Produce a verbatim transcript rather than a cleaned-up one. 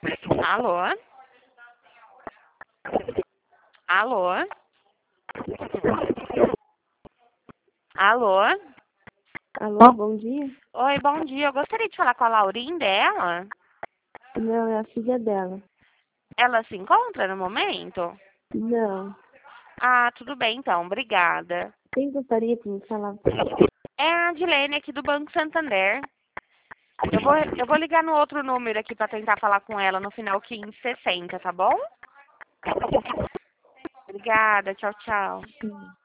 Alô? Alô? Alô? Alô, bom dia? Oi, bom dia. Eu gostaria de falar com a Laurinha dela. Não, é a filha dela. Ela se encontra no momento? Não. Ah, tudo bem então, obrigada. Quem gostaria de me falar? É a Adilene aqui do Banco Santander. Eu vou, eu vou ligar no outro número aqui para tentar falar com ela no final quinze sessenta, tá bom? Obrigada, tchau, tchau. Hum.